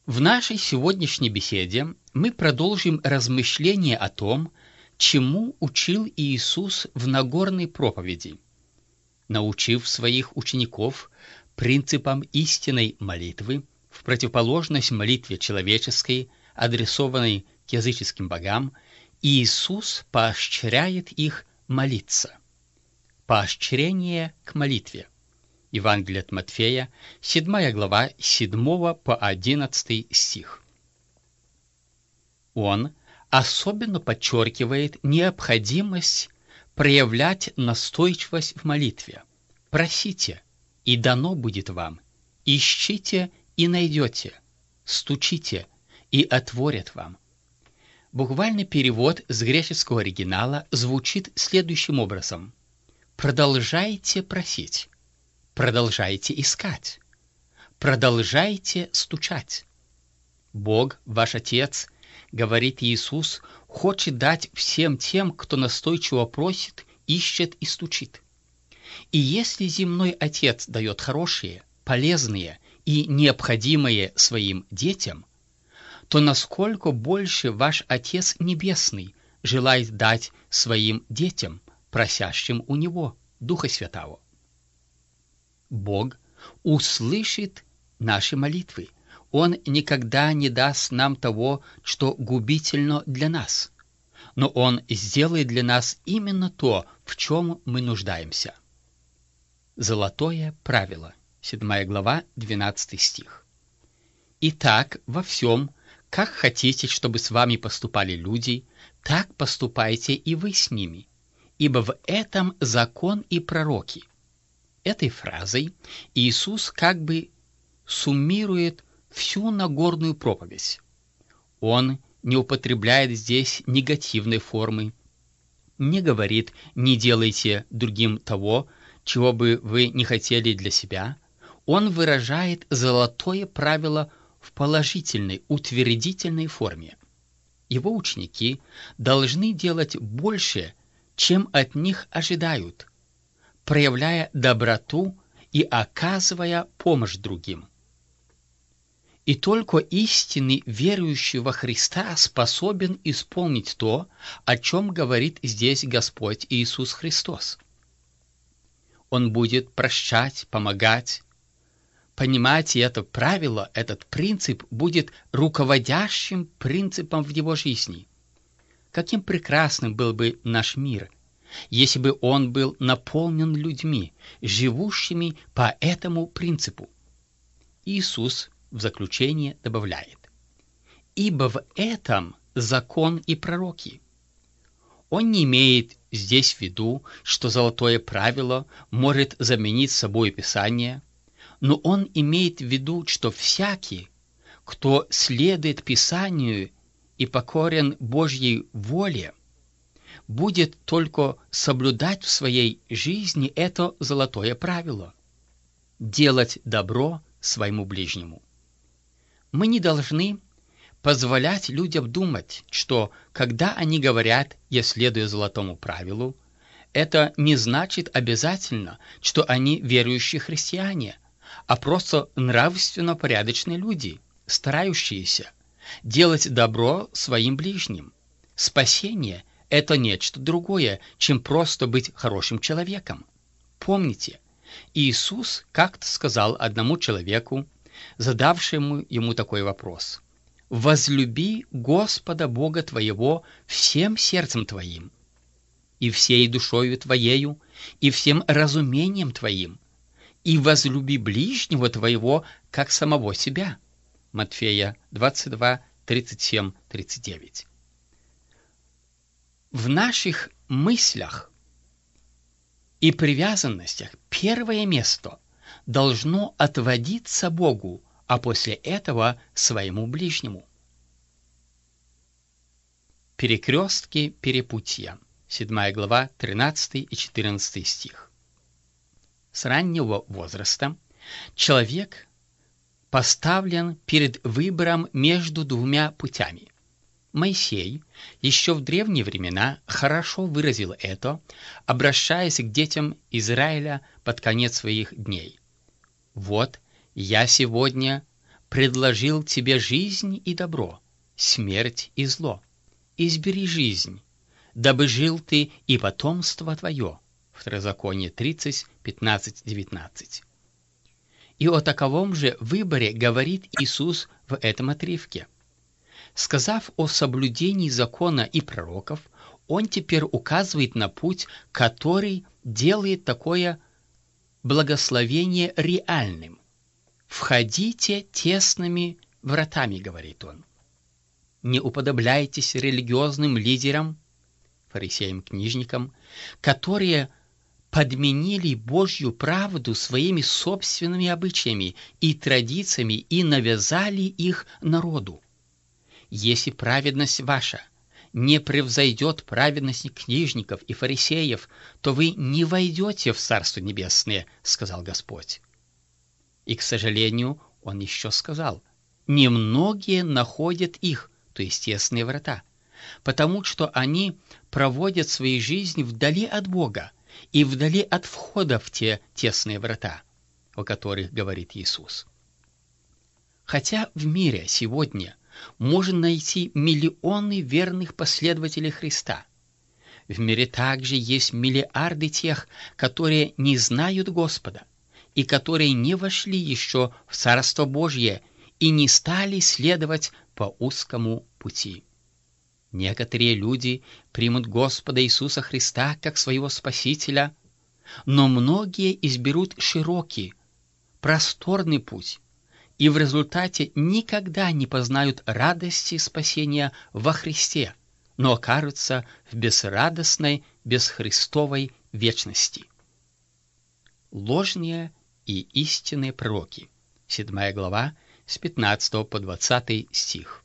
В нашей сегодняшней беседе мы продолжим размышления о том, чему учил Иисус в Нагорной проповеди, научив своих учеников принципам истинной молитвы в противоположность молитве человеческой, адресованной к языческим богам. Иисус поощряет их молиться. Поощрение к молитве. Евангелие от Матфея, 7 глава, 7 по 11 стих. Он особенно подчеркивает необходимость проявлять настойчивость в молитве. Просите, и дано будет вам. Ищите, и найдете. Стучите, и отворят вам. Буквальный перевод с греческого оригинала звучит следующим образом. Продолжайте просить. Продолжайте искать. Продолжайте стучать. Бог, ваш Отец, говорит Иисус, хочет дать всем тем, кто настойчиво просит, ищет и стучит. И если земной Отец дает хорошие, полезные и необходимые своим детям, то насколько больше ваш Отец Небесный желает дать своим детям, просящим у Него Духа Святого. Бог услышит наши молитвы. Он никогда не даст нам того, что губительно для нас, но Он сделает для нас именно то, в чем мы нуждаемся. Золотое правило, 7 глава, 12 стих. Итак, во всем, как хотите, чтобы с вами поступали люди, так поступайте и вы с ними, ибо в этом закон и пророки. Этой фразой Иисус как бы суммирует всю Нагорную проповедь. Он не употребляет здесь негативной формы, не говорит «не делайте другим того, чего бы вы не хотели для себя». Он выражает золотое правило в положительной, утвердительной форме. Его ученики должны делать больше, чем от них ожидают, проявляя доброту и оказывая помощь другим. И только истинный верующий во Христа способен исполнить то, о чем говорит здесь Господь Иисус Христос. Он будет прощать, помогать. Понимаете, это правило, этот принцип будет руководящим принципом в его жизни. Каким прекрасным был бы наш мир, если бы он был наполнен людьми, живущими по этому принципу. Иисус в заключение добавляет: «Ибо в этом закон и пророки». Он не имеет здесь в виду, что золотое правило может заменить собой Писание, но он имеет в виду, что всякий, кто следует Писанию и покорен Божьей воле, будет только соблюдать в своей жизни это золотое правило – делать добро своему ближнему. Мы не должны позволять людям думать, что, когда они говорят «я следую золотому правилу», это не значит обязательно, что они верующие христиане, а просто нравственно порядочные люди, старающиеся делать добро своим ближним. Спасение – это нечто другое, чем просто быть хорошим человеком. Помните, Иисус как-то сказал одному человеку, задавшему ему такой вопрос: «Возлюби Господа Бога твоего всем сердцем твоим, и всей душою твоею, и всем разумением твоим, и возлюби ближнего твоего, как самого себя». Матфея 22, 37, 39. В наших мыслях и привязанностях первое место должно отводиться Богу, а после этого своему ближнему. Перекрестки перепутья. 7 глава, 13 и 14 стих. С раннего возраста человек поставлен перед выбором между двумя путями. Моисей еще в древние времена хорошо выразил это, обращаясь к детям Израиля под конец своих дней. «Вот я сегодня предложил тебе жизнь и добро, смерть и зло. Избери жизнь, дабы жил ты и потомство твое». Второзаконие 30, 15, 19. И о таковом же выборе говорит Иисус в этом отрывке. Сказав о соблюдении закона и пророков, Он теперь указывает на путь, который делает такое благословение реальным. «Входите тесными вратами», — говорит Он. Не уподобляйтесь религиозным лидерам, фарисеям-книжникам, которые подменили Божью правду своими собственными обычаями и традициями и навязали их народу. Если праведность ваша не превзойдет праведность книжников и фарисеев, то вы не войдете в Царство Небесное, сказал Господь. И, к сожалению, Он еще сказал, немногие находят их, то есть тесные врата, потому что они проводят свои жизни вдали от Бога и вдали от входа в те тесные врата, о которых говорит Иисус. Хотя в мире сегодня можно найти миллионы верных последователей Христа, в мире также есть миллиарды тех, которые не знают Господа и которые не вошли еще в Царство Божье и не стали следовать по узкому пути. Некоторые люди примут Господа Иисуса Христа как своего Спасителя, но многие изберут широкий, просторный путь и в результате никогда не познают радости спасения во Христе, но окажутся в безрадостной, бесхристовой вечности. Ложные и истинные пророки. 7 глава, с 15 по 20 стих.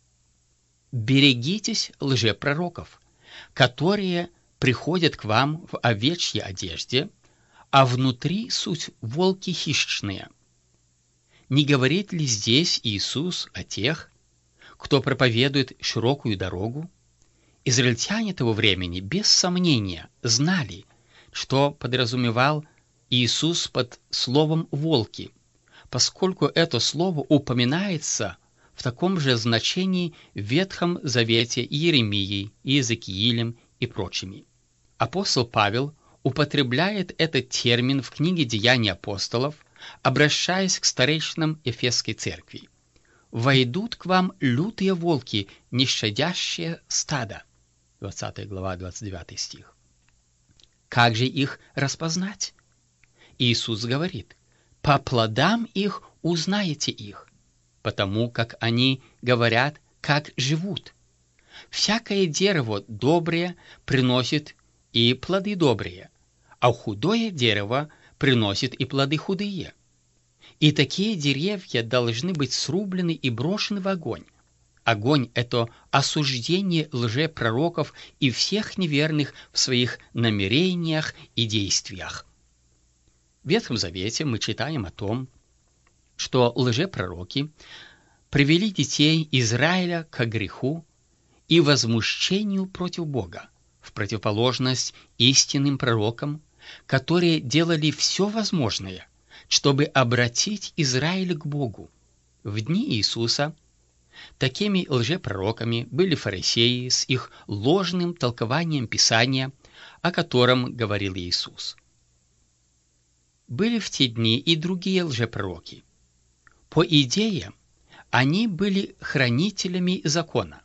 «Берегитесь лжепророков, которые приходят к вам в овечьей одежде, а внутри суть волки хищные». Не говорит ли здесь Иисус о тех, кто проповедует широкую дорогу? Израильтяне того времени, без сомнения, знали, что подразумевал Иисус под словом «волки», поскольку это слово упоминается в таком же значении в Ветхом Завете Иеремией, Иезекиилем и прочими. Апостол Павел употребляет этот термин в книге «Деяния апостолов», обращаясь к старейшинам Ефесской церкви. «Войдут к вам лютые волки, не щадящие стада». 20 глава, 29 стих. Как же их распознать? Иисус говорит, «По плодам их узнаете их, потому как они говорят, как живут. Всякое дерево доброе приносит и плоды добрые, а худое дерево приносит и плоды худые. И такие деревья должны быть срублены и брошены в огонь. Огонь — это осуждение лжепророков и всех неверных в своих намерениях и действиях». В Ветхом Завете мы читаем о том, что лжепророки привели детей Израиля к греху и возмущению против Бога, в противоположность истинным пророкам, которые делали все возможное, чтобы обратить Израиль к Богу. В дни Иисуса такими лжепророками были фарисеи с их ложным толкованием Писания, о котором говорил Иисус. Были в те дни и другие лжепророки. По идее, они были хранителями закона.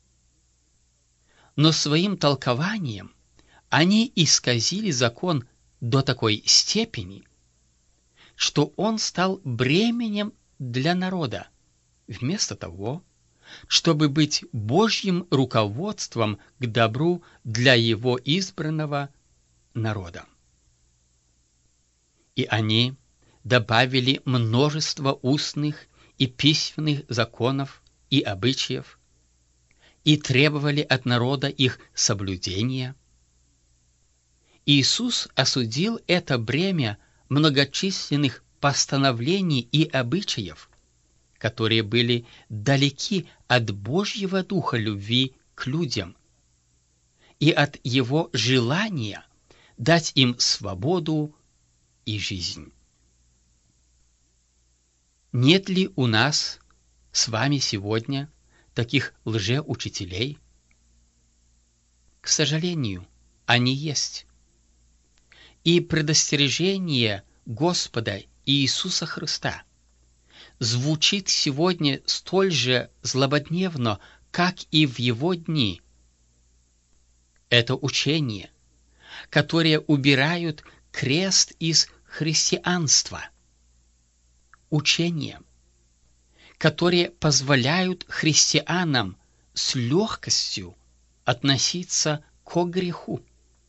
Но своим толкованием они исказили закон до такой степени, что он стал бременем для народа, вместо того, чтобы быть Божьим руководством к добру для его избранного народа. И они добавили множество устных и письменных законов и обычаев и требовали от народа их соблюдения. Иисус осудил это бремя многочисленных постановлений и обычаев, которые были далеки от Божьего духа любви к людям и от его желания дать им свободу и жизнь. Нет ли у нас с вами сегодня таких лжеучителей? К сожалению, они есть. И предостережение Господа Иисуса Христа звучит сегодня столь же злободневно, как и в Его дни. Это учение, которые убирают крест из христианства. Учения, которые позволяют христианам с легкостью относиться к греху.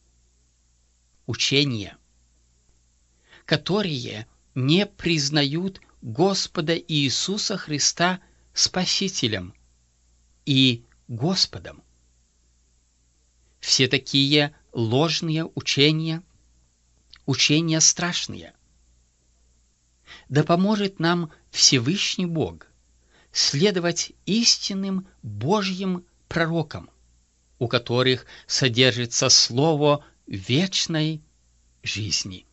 Учения, которые не признают Господа Иисуса Христа Спасителем и Господом. Все такие ложные учения, учения страшные. Да поможет нам Всевышний Бог следовать истинным Божьим пророкам, у которых содержится слово вечной жизни.